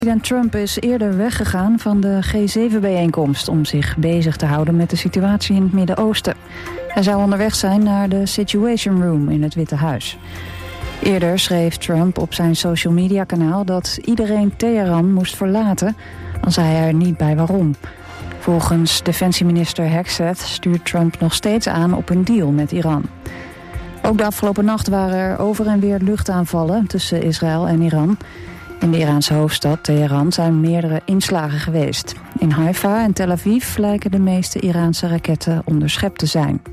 President Trump is eerder weggegaan van de G7-bijeenkomst om zich bezig te houden met de situatie in het Midden-Oosten. Hij zou onderweg zijn naar de Situation Room in het Witte Huis. Eerder schreef Trump op zijn social media kanaal dat iedereen Teheran moest verlaten, al zei hij er niet bij waarom. Volgens defensieminister Hegseth stuurt Trump nog steeds aan op een deal met Iran. Ook de afgelopen nacht waren er over en weer luchtaanvallen tussen Israël en Iran. In de Iraanse hoofdstad Teheran zijn meerdere inslagen geweest. In Haifa en Tel Aviv lijken de meeste Iraanse raketten onderschept te zijn.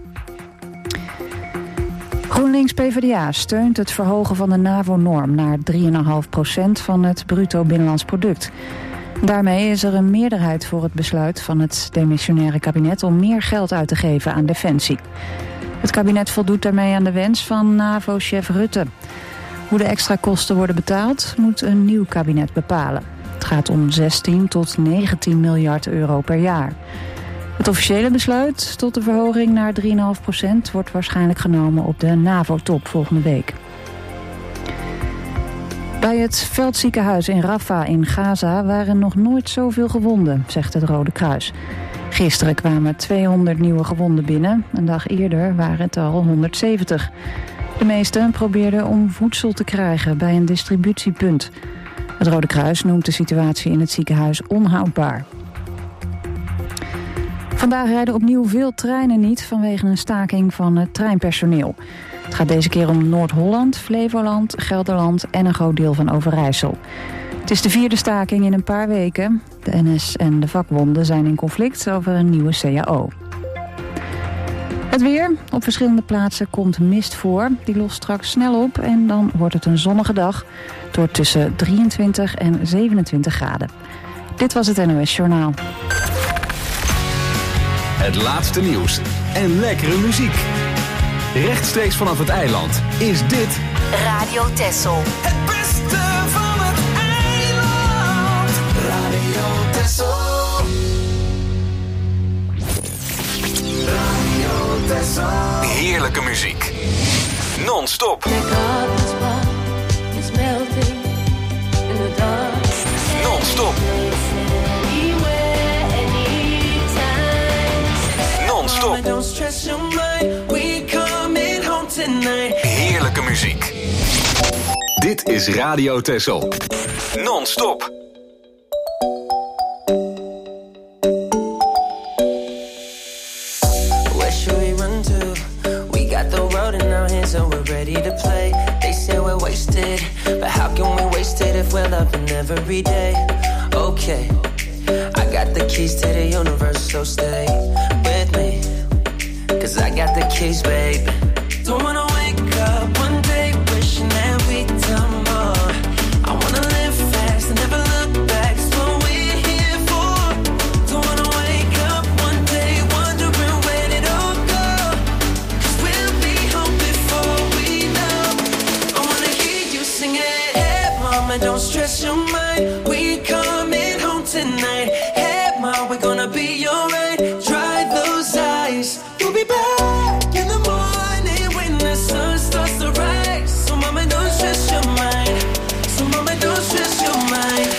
GroenLinks-PVDA steunt het verhogen van de NAVO-norm naar 3,5% van het bruto binnenlands product. Daarmee is er een meerderheid voor het besluit van het demissionaire kabinet om meer geld uit te geven aan defensie. Het kabinet voldoet daarmee aan de wens van NAVO-chef Rutte. Hoe de extra kosten worden betaald, moet een nieuw kabinet bepalen. Het gaat om 16 tot 19 miljard euro per jaar. Het officiële besluit tot de verhoging naar 3,5% wordt waarschijnlijk genomen op de NAVO-top volgende week. Bij het veldziekenhuis in Rafah in Gaza waren nog nooit zoveel gewonden, zegt het Rode Kruis. Gisteren kwamen 200 nieuwe gewonden binnen. Een dag eerder waren het al 170. De meesten probeerden om voedsel te krijgen bij een distributiepunt. Het Rode Kruis noemt de situatie in het ziekenhuis onhoudbaar. Vandaag rijden opnieuw veel treinen niet vanwege een staking van het treinpersoneel. Het gaat deze keer om Noord-Holland, Flevoland, Gelderland en een groot deel van Overijssel. Het is de 4e staking in een paar weken. De NS en de vakbonden zijn in conflict over een nieuwe CAO. Het weer. Op verschillende plaatsen komt mist voor. Die lost straks snel op en dan wordt het een zonnige dag. Het wordt tussen 23 en 27 graden. Dit was het NOS Journaal. Het laatste nieuws en lekkere muziek. Rechtstreeks vanaf het eiland is dit Radio Texel. Het beste van het eiland. Radio Texel. Radio Texel. heerlijke muziek. Non-stop. Non-stop. Non-stop. Heerlijke muziek. Dit is Radio Texel. Non-stop. Where should we run to? We got the road in our hands and we're ready to play. They say we're wasted, but how can we waste it if we're loving every day? Okay, I got the keys to the universe, so stay with me, 'cause I got the keys, baby. Don't wanna wake up one day wishing that we'd done more. I wanna live fast and never look back. It's what we're here for. Don't wanna wake up one day wondering where did it all go. 'Cause we'll be home before we know. I wanna hear you sing it. Hey mama, don't stress your mind. We coming home tonight. Hey mama, we're gonna be alright. Dry those eyes. We'll be back in the morning when the sun starts to rise. So mama, don't stress your mind. So mama, don't stress your mind.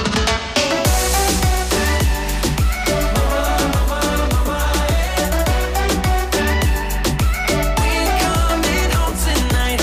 We're coming home tonight.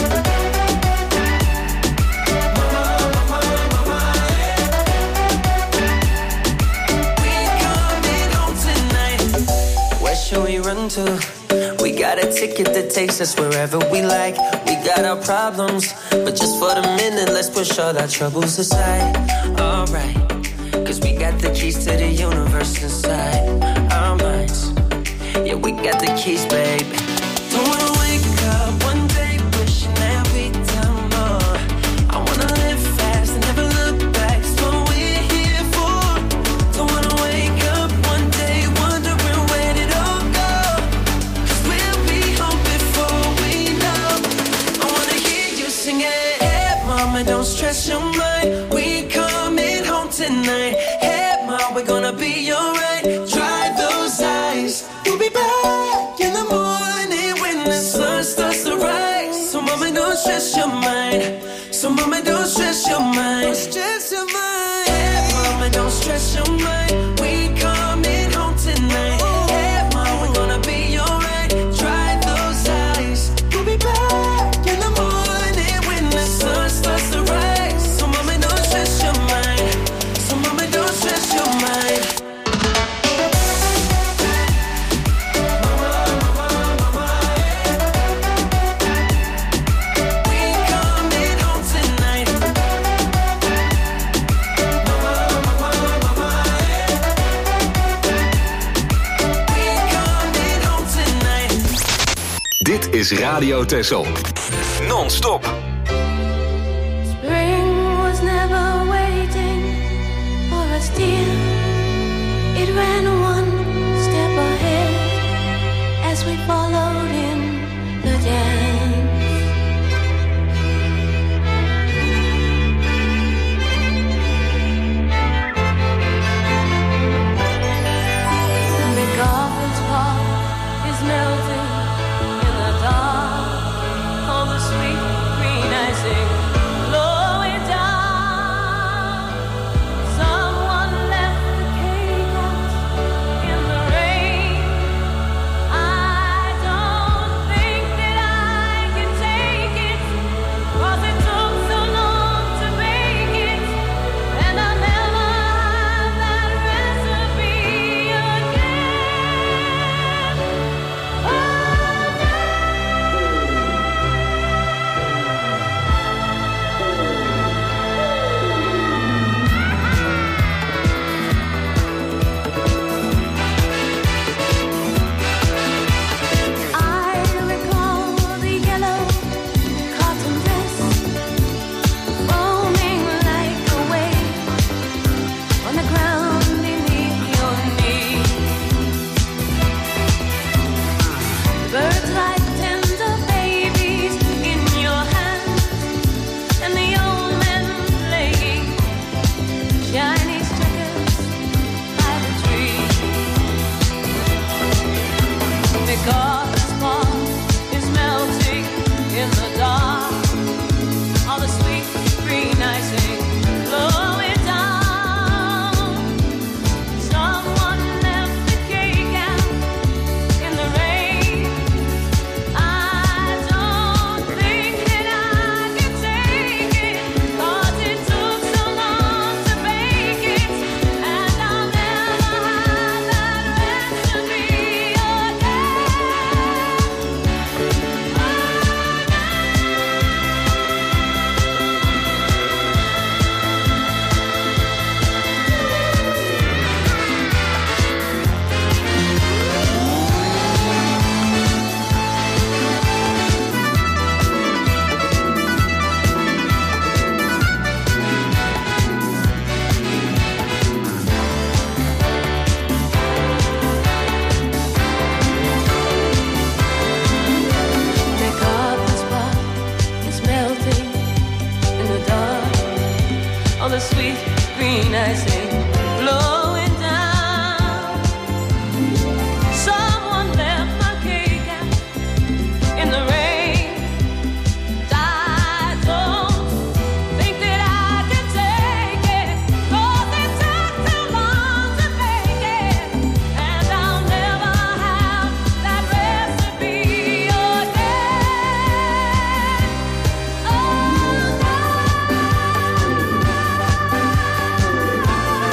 We're coming home tonight. Where should we run to? We got a ticket that takes us wherever we like. We got our problems, but just for the minute, let's push all our troubles aside. Alright, 'cause we got the keys to the universe inside our minds. Yeah, we got the keys, baby. Don't wanna wake up one day wishing that we'd done more. I wanna live fast and never look back. It's what we're here for. Don't wanna wake up one day wondering where did it all go. 'Cause we'll be home before we know. I wanna hear you sing it. Hey mama, don't stress your mind. We coming home tonight. Hey mama, we're gonna be alright. Dry those eyes. We'll be back in the morning when the sun starts to rise. So mama, don't stress your mind. So mama, don't stress your mind. Don't stress your mind. Hey mama, don't stress your mind. We coming home tonight. Hey mom, we're gonna be alright. Dry those eyes. We'll be back in the morning when the sun starts to rise. So mama, don't stress your mind. So mama, don't stress your mind. Dit is Radio Texel. Non-stop. Spring was never waiting for us, dear. It ran one step ahead as we followed in the dance. Big Gotham's Park is melting. All the sweet green icing blowing down. Someone left the cake out in the rain. I don't think that I can take it, 'cause it took so long to make it, and I'll never have that recipe again. Oh, birds like tender babies in your hands, and the old men playing Chinese checkers by the tree. Because the spark is melting in the dark, all the sweet green icing blowing down. Someone left the cake out in the rain. I don't think that I can take it, 'cause it took so long to make it, and I'll never have that recipe again. The Gotham's Park is melting in the dark. All the sweet green icing blowing down. Someone left my cake out in the rain. I don't think that I can take it, 'cause it took too long to make it, and I'll never have that recipe again. Oh, no.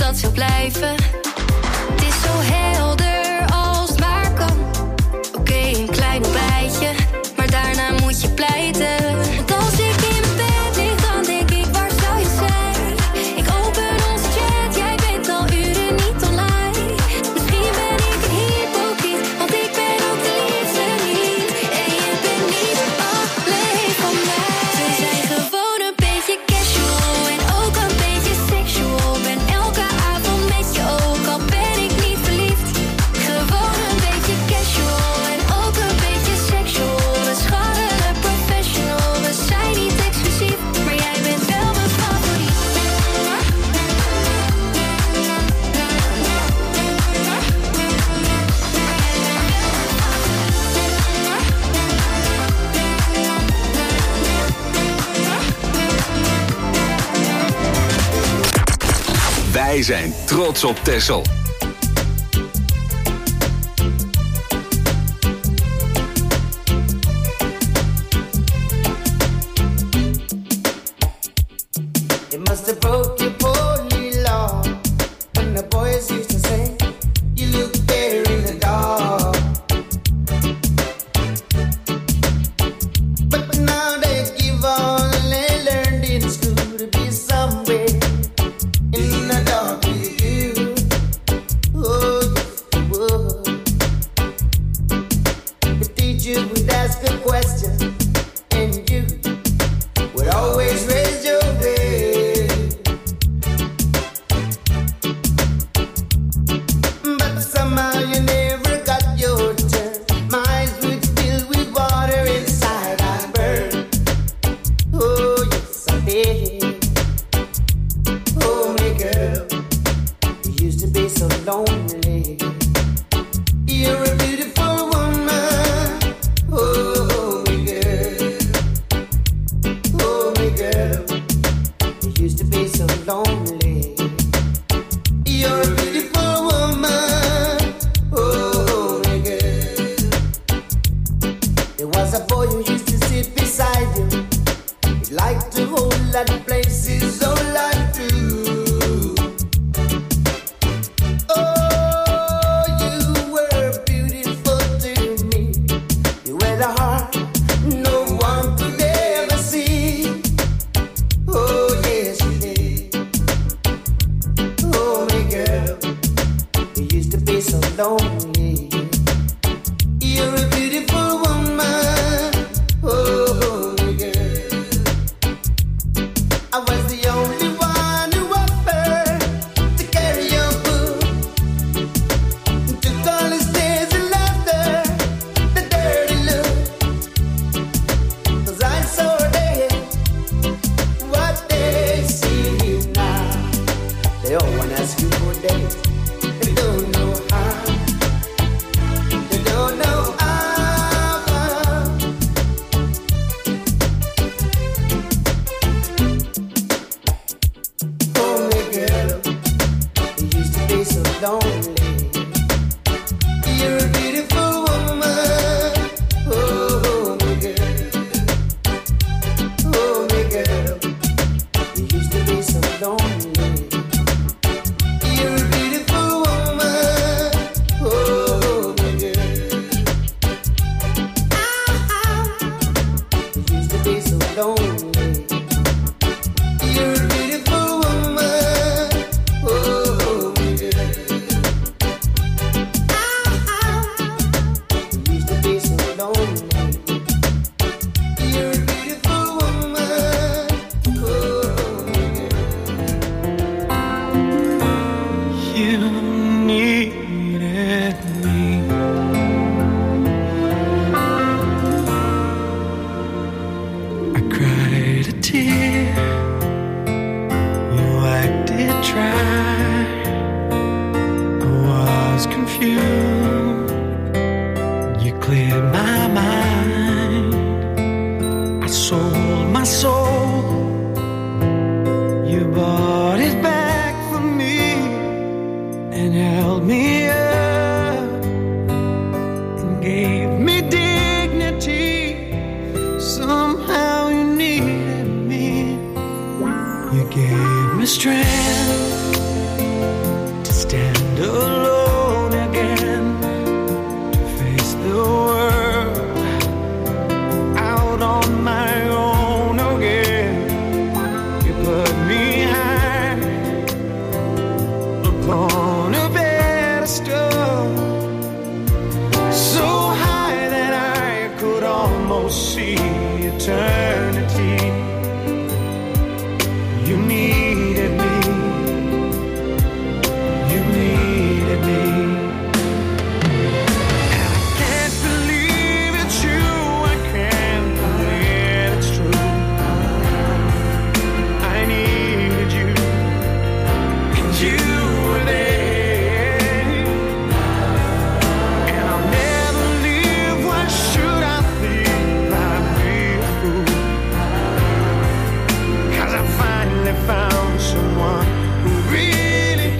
dat zou blijven. Het is zo helder als het maar kan. Oké, een klein ontbijtje, maar daarna moet je pleiten. Want als ik in mijn bed lig, dan denk ik, waar zou je zijn? Ik open onze chat, jij bent al uren niet online. Misschien ben ik een hypocriet, want ik ben ook de liefste niet. En je bent niet alleen van mij. We zijn gewoon een beetje casual en ook een beetje sexual. Ben elke avond met je ook, al ben ik niet verliefd. Gewoon een beetje casual en ook een beetje sexual. We scharrelen professional, we zijn niet exclusief, maar jij bent wel mijn favoriet. Wij zijn trots op Texel. It must have broke your poorly law when the boys used to say you look better in the dark. But now they give all they learned in school to be somewhere in the dark with you. Oh, yes, they would. The teacher would ask a question, and you would always raise your hand. But somehow you never got your turn. My eyes would fill with water inside I burn. Oh, yes, I did. Oh, my girl, you used to be so lonely. You're a beautiful woman. Oh, my girl. Oh, my girl, you used to be so lonely. You're a beautiful woman. Oh, my girl. There was a boy who used to sit beside you. He liked to hold that places all I do. Oh, you were beautiful to me. You had a heart no one could ever see. Oh, yes, you did. Oh, my girl, you used to be so lonely. You're a beautiful woman. Oh, my girl, I was the only one who offered to carry your book. Took all his tears and laughter, the dirty look. 'Cause I saw there what they see now. They all wanna ask you for dates. They don't know how. They don't know how. Oh, my girl, you used to be so lonely. You're a beautiful woman. Oh, my girl. Oh, my girl, you used to be so lonely. You're a beautiful woman. Oh, my girl. You used to be so lonely. You're a beautiful woman. Oh, my girl. You used to be so lonely. You're a beautiful woman. Oh, my girl. You needed me. I cried a tear. You acted dry. I was confused. You cleared my mind. I sold my soul. You bought it back for me and held me up and gave me dignity. Somehow you needed me. You gave me strength on a pedestal, so high that I could almost see eternity. You needed me. You needed me. And I can't believe it's you. I can't believe it's true. I needed you, and you were there. And I'll never leave. Why should I leave? I'd be a fool. 'Cause I finally found someone who really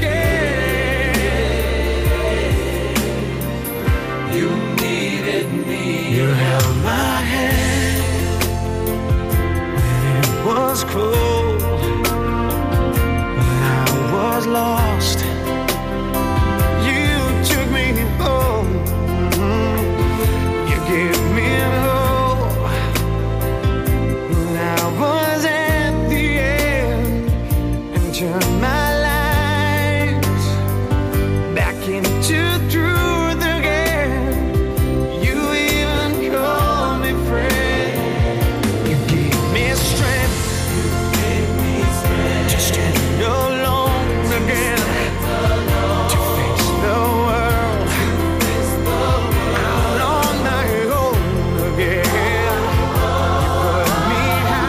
cared. You needed me. You held my hand when it was cold, when I was lost. You took me home. You gave me hope when I was at the end, and turned my life back into truth again. You even called me friend. You gave me strength. You gave me strength to stand alone again, to face the world out on my own again. You put me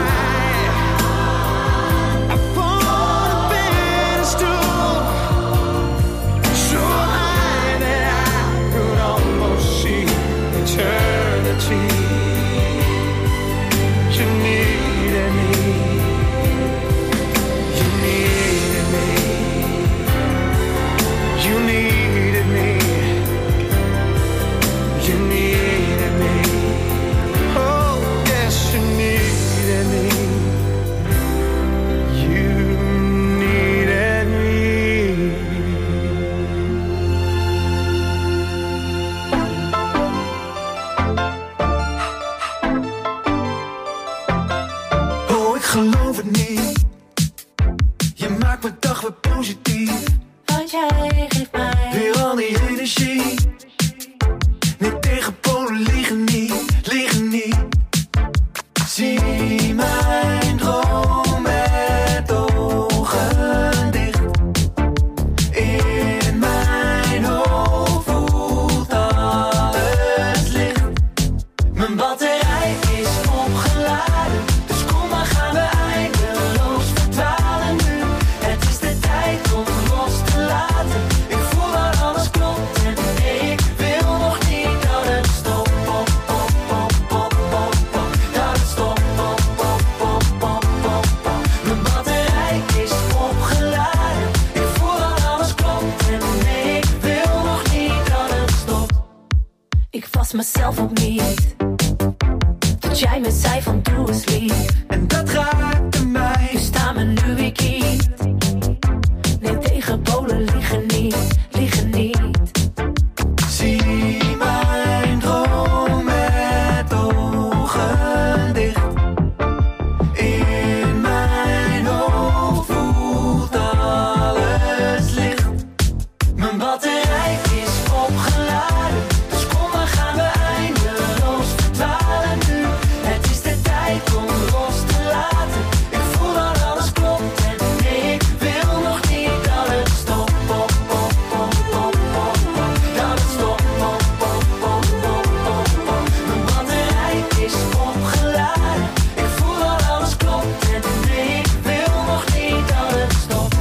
high upon a pedestal, so high that I could almost see eternity. You needed me. You needed me. You needed me. You needed me. Oh, yes, you needed me. You needed me. Oh, ik geloof het niet. Je maakt mijn dag weer positief. Want jij geeft mij Weer al die energie. Nee, tegenpolen liggen niet, liggen niet. Zie mijn droom met ogen dicht. In mijn hoofd voelt alles licht. Mijn batterij is opgeladen, dus kom maar gaan we eindeloos verdwalen nu. Het is de tijd om los te laten. Ik voel dat alles klopt en nee, ik wil nog niet dat het stopt. Pop, pop, pop, pop, pop, pop. Dat het stopt. Pop, pop, pop, pop, pop, pop. Mijn batterij is opgeladen. Ik voel dat alles klopt en nee, ik wil nog niet dat het stopt. Ik was mezelf ook niet. Dat jij me zei van doe eens lief. En dat raakte mij. Nu staan we nu weer kiet. Nee, tegenpolen liggen niet, liggen niet. Zie mijn droom met ogen dicht. In mijn hoofd voelt alles licht. Mijn batterij is opgeladen, dus kom maar gaan we eindeloos verdwalen nu. Het is de tijd om los te laten. Ik voel dat alles klopt en nee, ik wil nog niet dat het stopt. Pop, pop, pop, pop, pop, pop. Dat het stopt. Pop, pop, pop, pop, pop, pop. Mijn batterij is opgeladen. Ik voel dat alles klopt en nee, ik wil nog niet dat het stopt.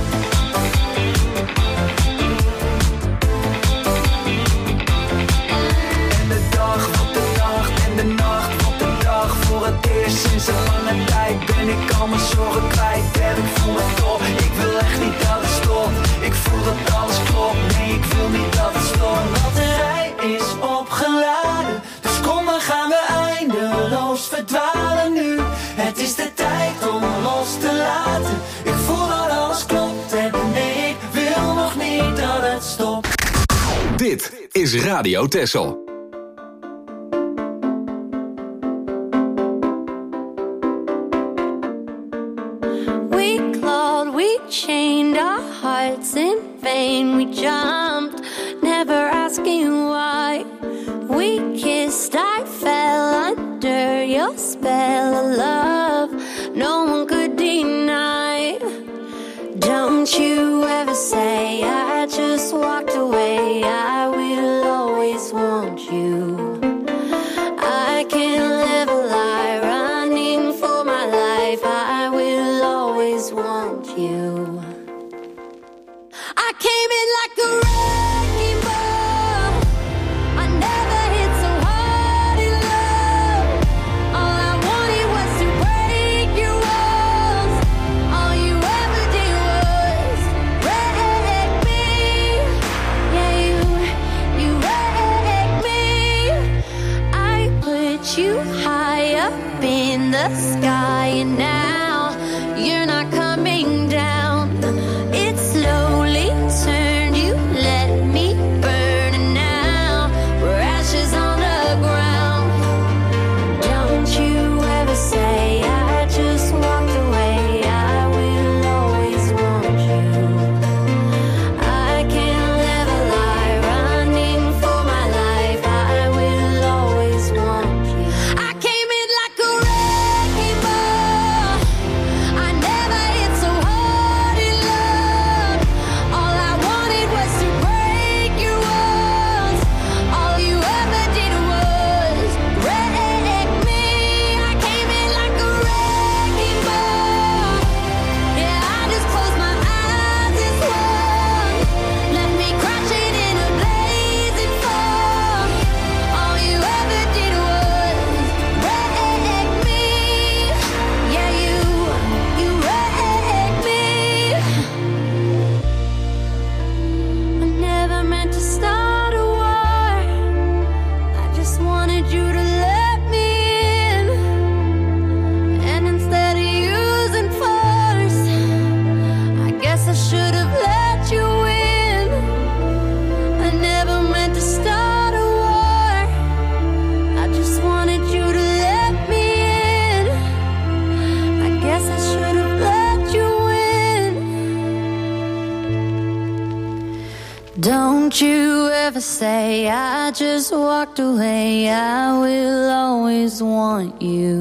En de dag wordt de nacht en de nacht wordt de dag. Voor het eerst sinds een lange tijd ben ik al mijn zorgen kwijt. En ik voel me top, ik wil echt niet dat het stopt. Ik voel dat alles klopt, nee ik wil niet dat het stopt. Mijn batterij is opgeladen, dus kom maar gaan we eindeloos verdwalen nu. Het is de tijd om los te laten. Ik voel dat alles klopt en nee, ik wil nog niet dat het stopt. Dit is Radio Texel. We clawed, we chained our hearts in cellophane. We jumped, never asking why. We kissed, I fell under your spell of love. No one could deny. Don't you ever say I just walked away. I will always want you. I can't live a lie, running for my life. I will always want you. I came in like a wrecking ball. I never hit so hard in love. All I wanted was to break your walls. All you ever did was wreck me. Yeah, you wrecked me. I put you high up in the sky, and now you're not coming down. It slowly turned, you let me burn, and now we're ashes on the ground. Don't you ever say I just walked away. I will always want you. I can't live a lie, running for my life. I will always want you. I came in like a wrecking ball. I never hit so hard in love. All I wanted was to break your walls. All you ever did was wreck me. I came in like a wrecking ball. Yeah, I just closed my eyes and swung. Let me crash it in a blazing fall. All you ever did was wreck me. Yeah, you wrecked me. I never meant to start a war. I just wanted you to let me in. And instead of using force, I guess I should have let you in. I never meant to start a war. I just wanted you to let me in. I guess I should have let you in. Don't you ever say I just walked away. I will always want you.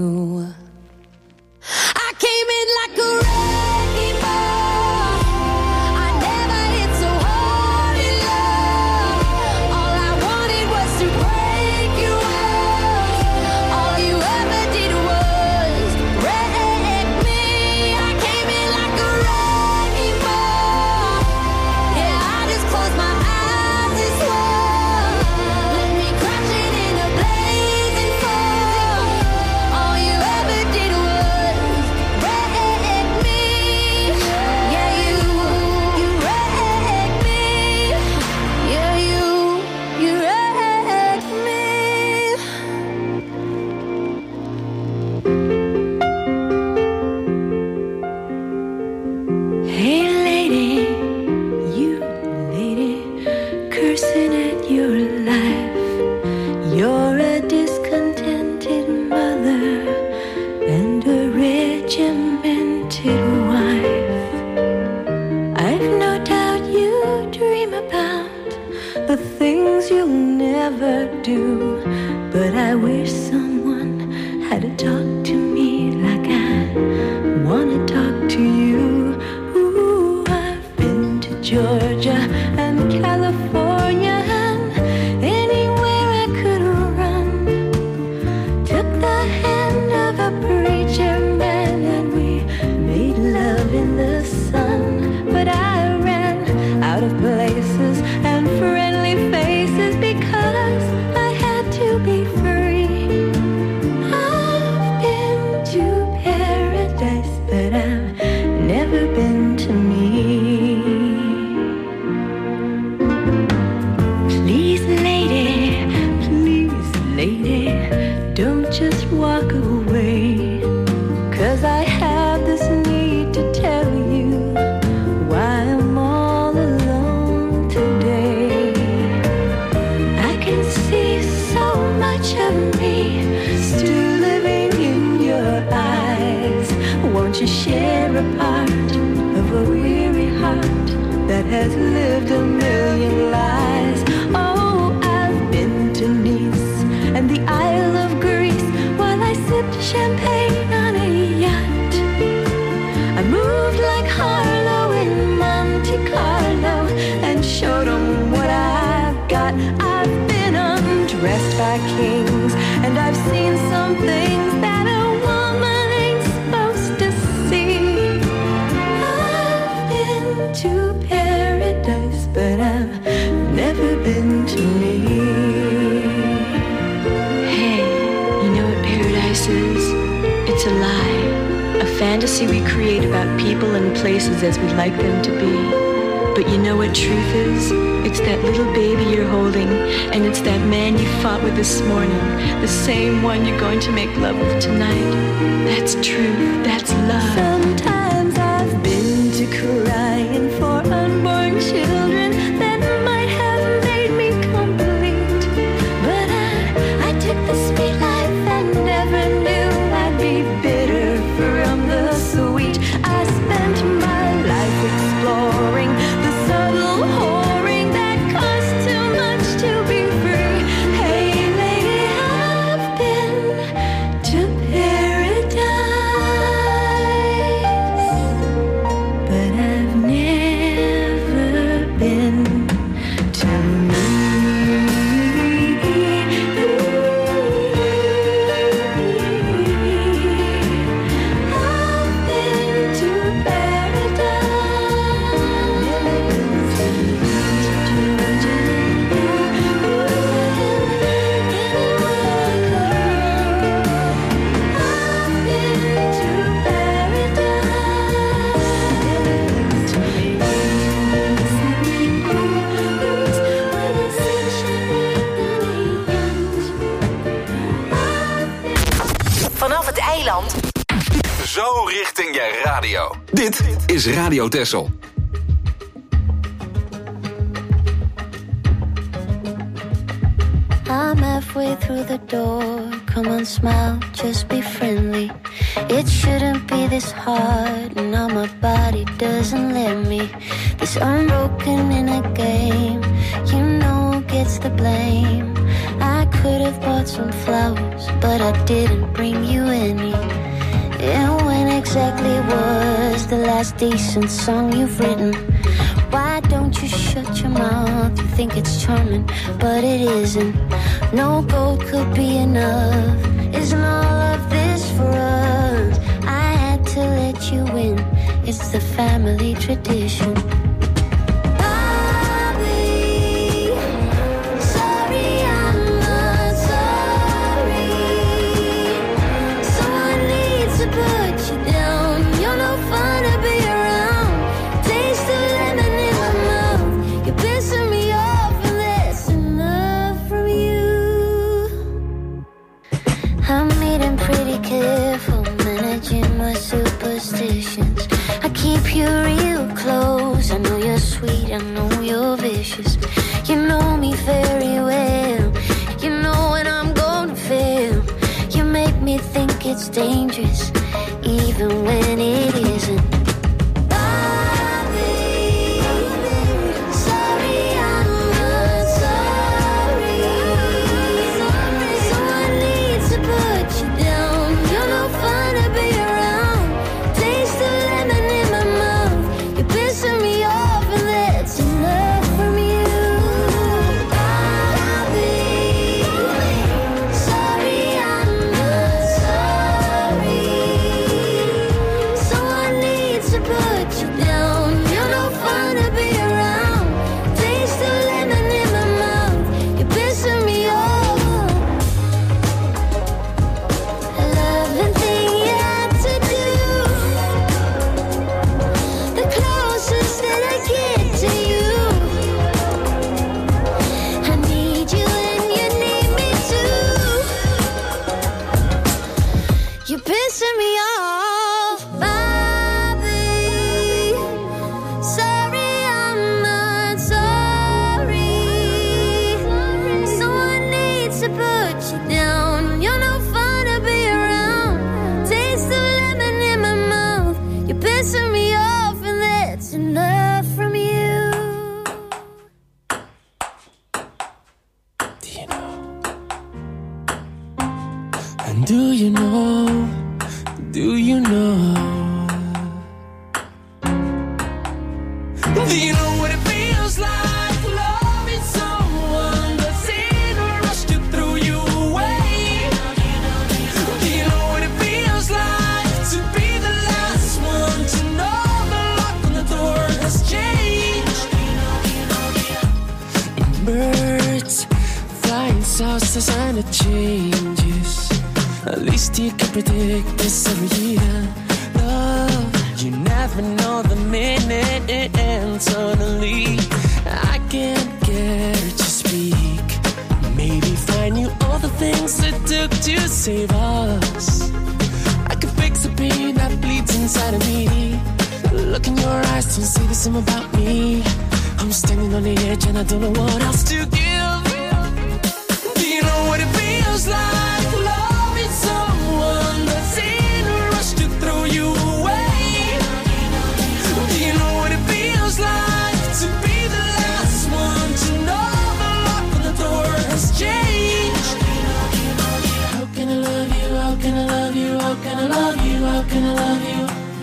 I came in like a wrecking ball. I never hit so hard in love. All I wanted was to break your walls. All you ever did was wreck me. I came in like a wrecking ball. Yeah, I just closed my eyes and swung. Let me crash it in a blazing fall. All you ever did was wreck me. Yeah, you wrecked me. Yeah, you wrecked me. Hey lady, you lady, cursing at your life. You're a discontented mother and a regimented wife. I've no doubt you dream about the things you'll never do, but I wish someone had to talk to me like I wanna talk to you. Ooh, I've been to Georgia and California and anywhere I could run. Took the hand of a preacher man and we made love in the sun. But I ran out of places and friendly faces because I had to be free. I've been to paradise, but I've never been to me. Please, lady, don't just walk away. 'Cause I have this need to tell you why I'm all alone today. lived a million lies. Oh, I've been to Nice and the Isle of Greece while I sipped champagne on a yacht. I moved like Harlow in Monte Carlo and showed them what I've got. I've been undressed by kings and I've seen some things that a woman ain't supposed to see. I've been to paradise, but I've never been to me. Hey, you know what paradise is? It's a lie, a fantasy we create about people and places as we'd like them to be. But you know what truth is? It's that little baby you're holding, and it's that man you fought with this morning, the same one you're going to make love with tonight. That's truth, that's love. Sometimes I've been to crying for unborn children that might have made me complete. But I took the sweet life and never knew I'd be bitter from the sweet. I spent my life exploring the subtle whoring that costs too much to be free. Hey lady, I've been to paradise, but I've never been to me. I've been to paradise. Vanaf het eiland. Zo richting je radio. Dit is Radio Texel. I'm halfway through the door. Come on, smile, just be friendly. It shouldn't be this hard. Now my body doesn't let me. This unbroken in a game. You know who gets the blame. I could have bought some flowers, but I didn't bring you any. And when exactly was the last decent song you've written? Why don't you shut your mouth? You think it's charming, but it isn't. No gold could be enough. Isn't all of this for us? I had to let you in. It's the family tradition. Bobby, sorry, I'm not sorry. Someone needs to put you down. You're no fun to be around. Taste the lemon in my mouth. You're pissing me off, and that's enough from you. I'm eating pretty careful, managing my superstitions. I keep you real close. I know you're sweet, I know you're vicious. You know me very well. You know when I'm gonna fail. You make me think it's dangerous, even when it isn't. Bobby, sorry, I'm not sorry. Someone needs to put you down. You're no fun to be around. Taste the lemon in my mouth. You're pissing me off, and that's enough from you. Bobby, sorry, I'm not sorry. Do you know? Do you know? Do you know what it feels like loving someone that's in a rush to throw you away? Do you know what it feels like to be the last one to know the lock on the door has changed? Birds flying south, the sign of changes. At least you can predict this every year. Love, you never know the minute it ends. Suddenly, I can't get her to speak. Maybe find you all the things it took to save us. I could fix the pain that bleeds inside of me. Look in your eyes, don't say the same about me. I'm standing on the edge and I don't know what else to give. Do you know what it feels like loving someone that's in a rush to throw you away? Do you know what it feels like to be the last one to know the lock on the door has changed? How can I love you? How can I love you? How can I love you? How can I love you?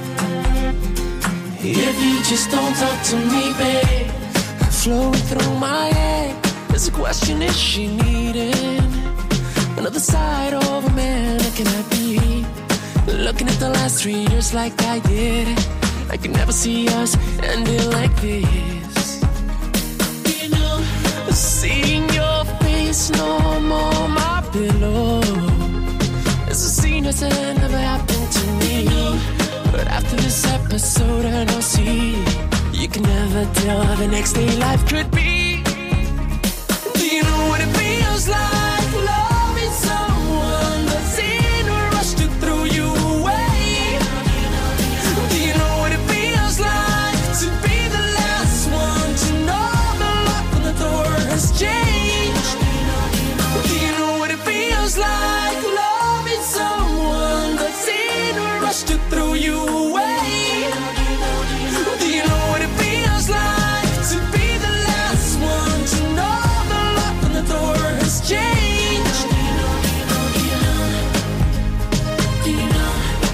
If you just don't talk to me, babe. Flowing through my head, there's a question: is she needing another side of a man? Or can I be looking at the last 3 years like I did? I can never see us ending like this. You know, seeing your face no more my pillow. It's a scene that's never happened to me. But after this episode, I know, see, you can never tell how the next day life could be. Do you know what it feels like loving someone that's in a rush to throw you away? Do you know what it feels like to be the last one to know the lock on the door has changed? Do you know what it feels like loving someone that's in a rush to throw you away? Do you know what it feels like to be the last one to know the lock on the door has changed? Do you know? Do you know? Do you know?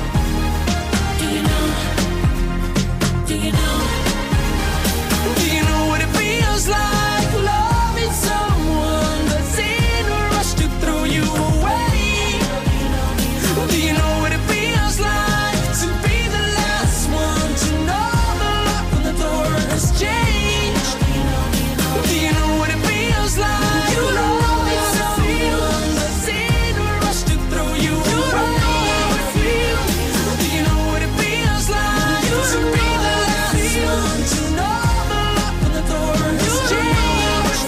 Do you know? Do you know what it feels like loving someone that's in a rush to throw you away? Do you know what it feels like to be the last one to know the lock on the door has changed? Do you know what it feels like? You don't know someone that's in a rush to throw you away. Do you know what it feels like to be the last one to know the lock on the door has changed?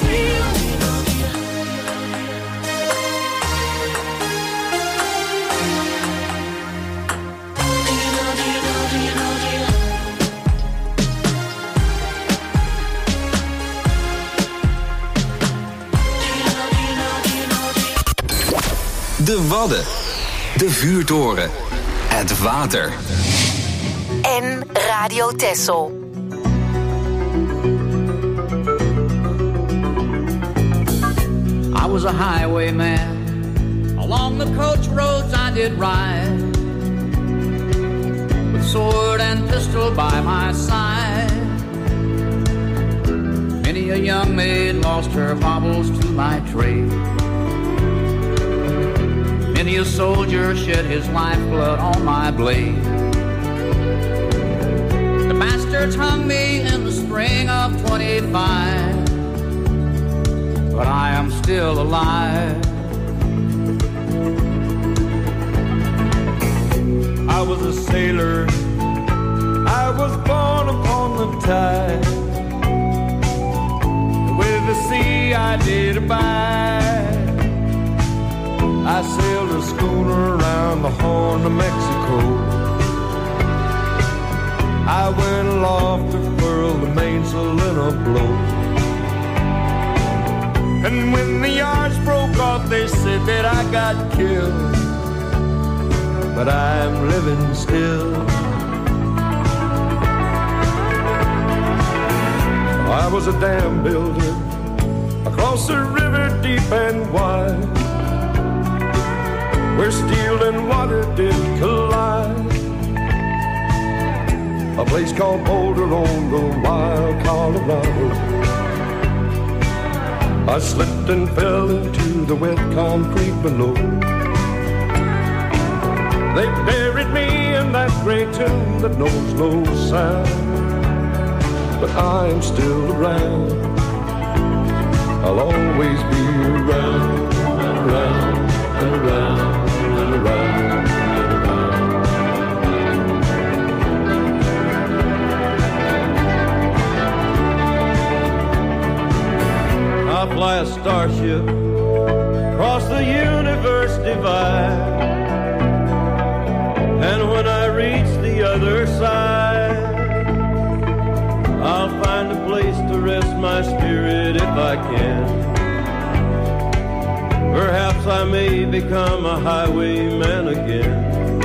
De Wadden. De Vuurtoren. Het water. En Radio Texel. I was a highwayman. Along the coach roads I did ride, with sword and pistol by my side. Many a young maid lost her baubles to my trade. Many a soldier shed his lifeblood on my blade. The bastards hung me in the spring of 25, but I am still alive. I was a sailor, I was born upon the tide. With the sea I did abide. I sailed a schooner around the Horn of Mexico. I went aloft to furl the mainsail in a blow. And when the yards broke off, they said that I got killed. But I'm living still. I was a dam builder across a river deep and wide. where steel and water did collide. A place called Boulder on the wild Colorado. I slipped and fell into the wet concrete below. They buried me in that gray tomb that knows no sound. But I am still around. I'll always be around and around and around and around and around. I'll fly a starship across the universe divide. And when I reach the other side, I'll find a place to rest my spirit if I can. Perhaps I may become a highwayman again.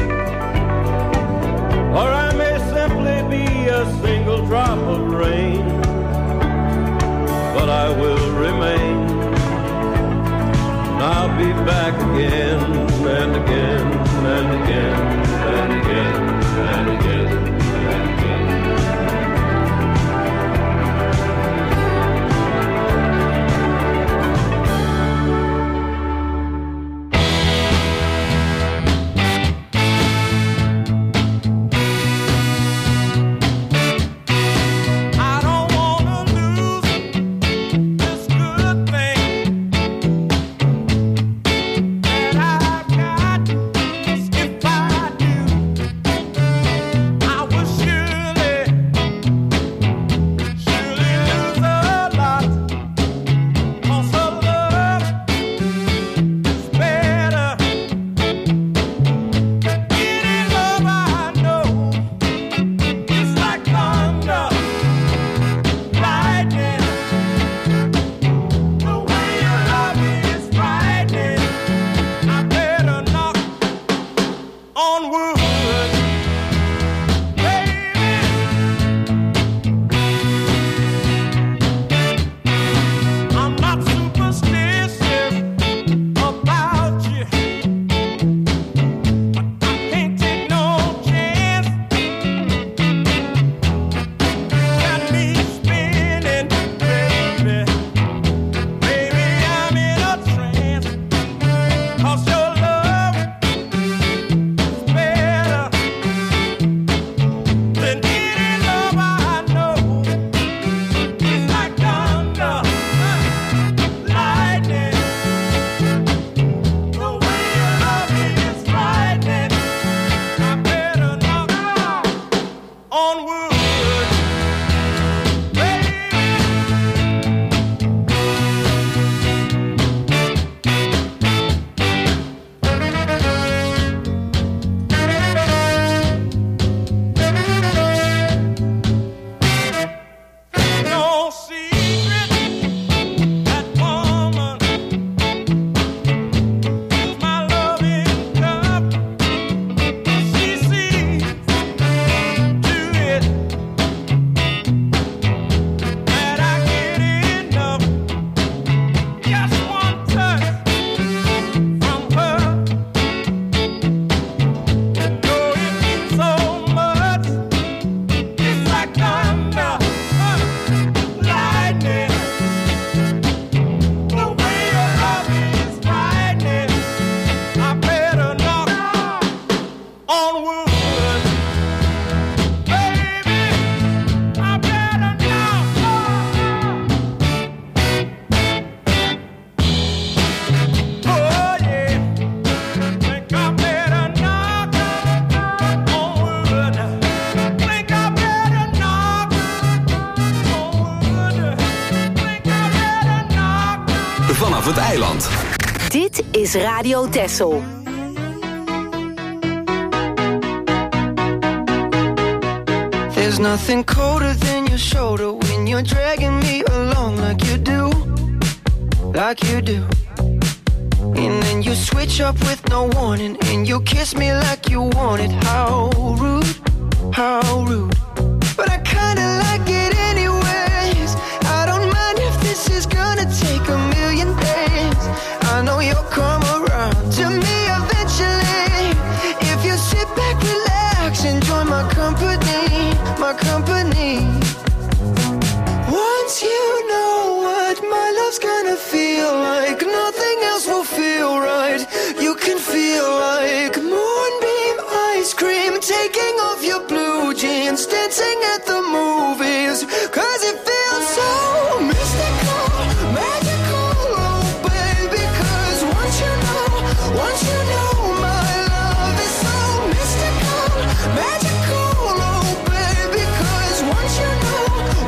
Or I may simply be a single drop of rain. But I will remain. And I'll be back again and again and again and again and again and again. Vanaf het eiland. Dit is Radio Texel. There's nothing colder than your shoulder when you're dragging me along like you do, like you do. And then you switch up with no warning and you kiss me like you want it. How rude, how rude. But I kinda like it anyways. I don't mind if this is gonna take a million days. I know you'll come around to me eventually. love's gonna feel like nothing else will feel right. You can feel like moonbeam ice cream, taking off your blue jeans, dancing at the movies, 'cause it feels so mystical, magical, oh baby, 'cause once you know my love is so mystical, magical, oh baby, 'cause once you know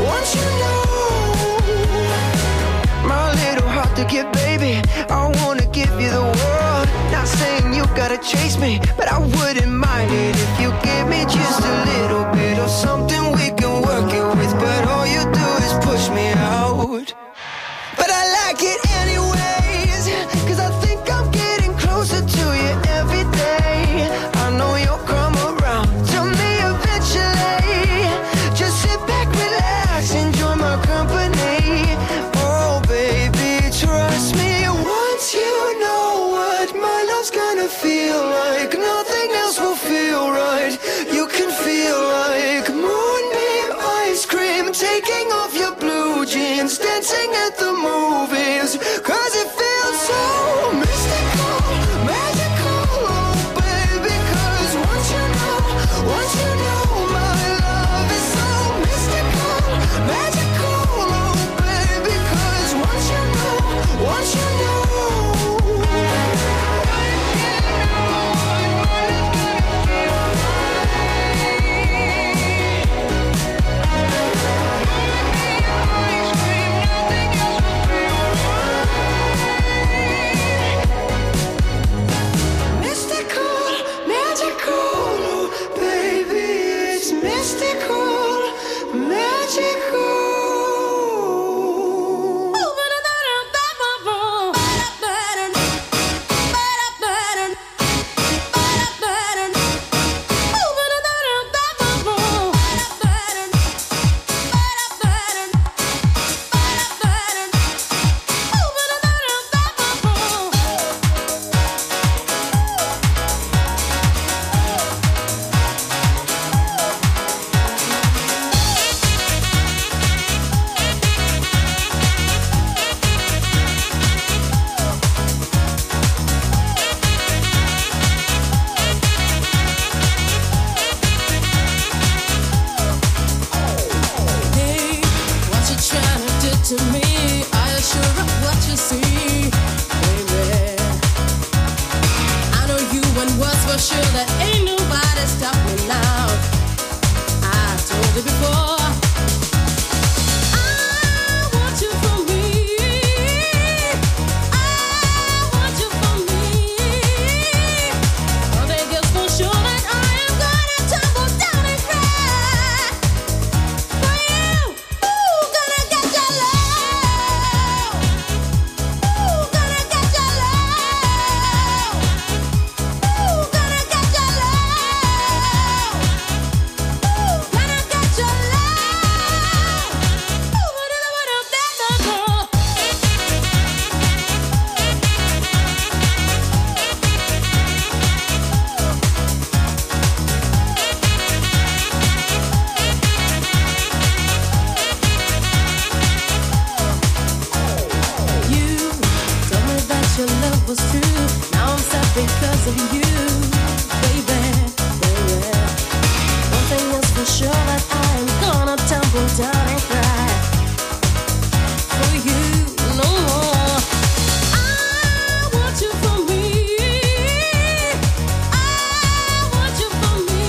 my little heart to give, baby, I wanna give you the world. Not saying you gotta chase me, but I wouldn't mind it if you give me just a little bit of something we can work it with. But all you do is push me out. But I like it anyways, 'cause I think I'm getting closer to you every day. I know you'll come around to me eventually. Just sit back, relax, enjoy my company. Oh baby, trust me, once you know what my love's gonna feel like, nothing else will feel right. You can feel like moonbeam ice cream, taking off your blue jeans, dancing at the movies, 'cause it feels so mystical, magical, oh baby, 'cause once you know my love is so mystical, magical, oh baby, 'cause once you know mystical, magical, oh baby, it's mystical, magical. To me, I assure of what you see, baby. I know you and words for sure that ain't nobody stopping now. I told you before, I want you for me. I want you for me. Nothing else for sure that I am gonna tumble down and cry for you. Ooh, gonna get your love. Your love was true. Now I'm sad because of you, baby, baby. One thing is for sure that I'm gonna tumble down and cry for you no more. I want you for me. I want you for me.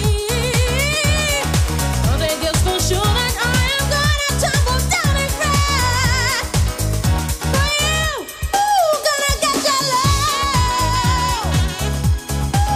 One thing is for sure that I am gonna tumble down and cry for you. Ooh, gonna get your love.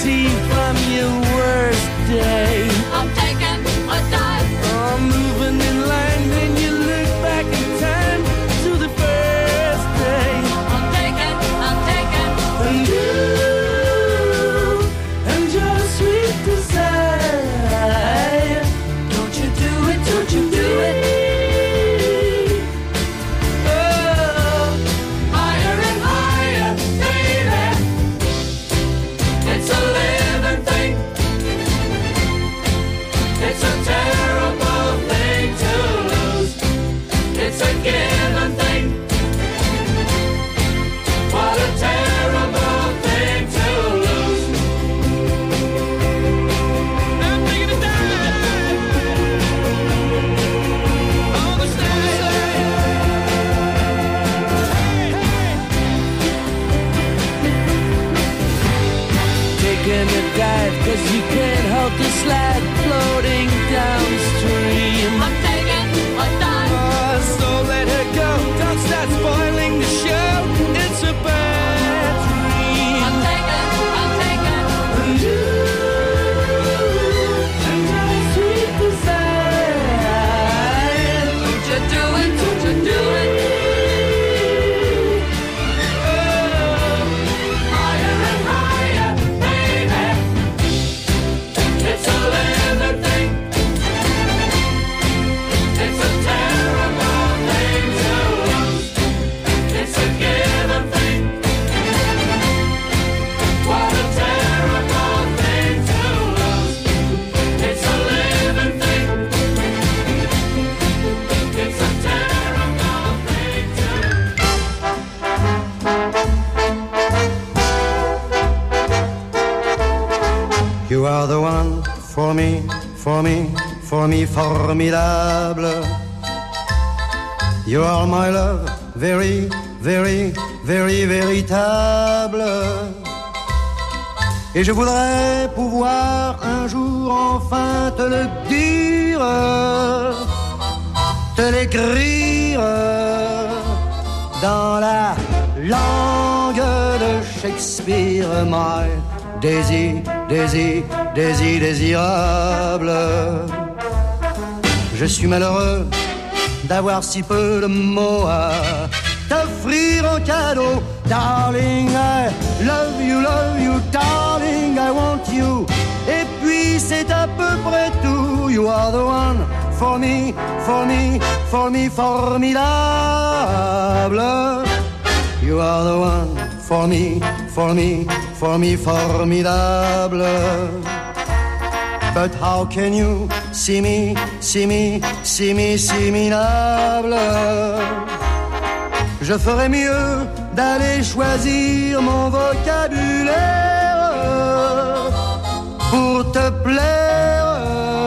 tea from your worst day. I'm taking a dive. I'm moving in line, then you look back in time to the first day. I'm taking. And you and your sweet desire. Don't you do it, don't you do it. Oh, Higher and higher, baby. It's a living thing. It's a terrible thing to lose. It's a given thing. What a terrible thing to lose. I'm taking a dive on the stage. Taking a dive 'cause you can't help the slide floating downstream. I'm taking a dive. So let her go, don't start spoiling the show. It's a bad dream. I'm taking. And you and your sweet desire. Don't you do it, don't you do it. Higher and higher, baby. It's a living thing. It's a terrible thing to lose. It's a given thing. What a terrible thing to lose. It's a living thing. It's a terrible thing to You are the one for me, for me, for me, formidable. You are my love, very, very, very, véritable. Et je voudrais pouvoir un jour enfin te le dire, te l'écrire dans la langue de Shakespeare. My Daisy, Daisy, Daisy, désirable. Je suis malheureux d'avoir si peu de mots à t'offrir en cadeau. Darling, I love you, darling, I want you. Et puis c'est à peu près tout. You are the one for me, for me, for me, formidable. You are the one for me, for me, for me, formidable. But how can you see me, see me, see me, see me, minable? Je ferais mieux d'aller choisir mon vocabulaire pour te plaire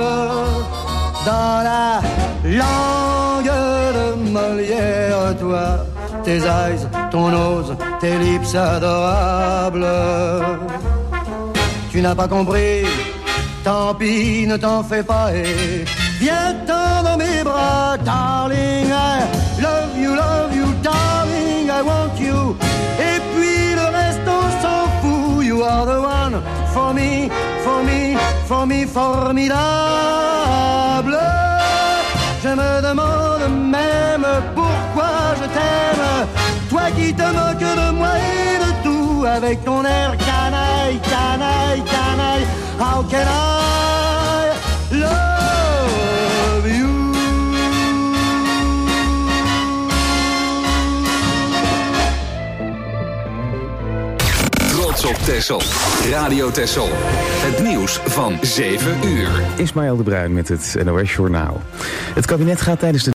dans la langue de Molière. Toi, tes eyes, ton nose, tes lips adorables. Tu n'as pas compris, tant pis, ne t'en fais pas et viens-t'en dans mes bras. Darling, I love you, darling, I want you. Et puis le reste on s'en fout. You are the one for me, for me, for me, formidable. Je me demande même pourquoi je t'aime, toi qui te moques de moi et de tout, avec ton air canaille, canaille, canaille. How can I love you? Trots op Texel. Radio Texel. Het nieuws van 7 uur. Ismaël de Bruin met het NOS Journaal. Het kabinet gaat tijdens de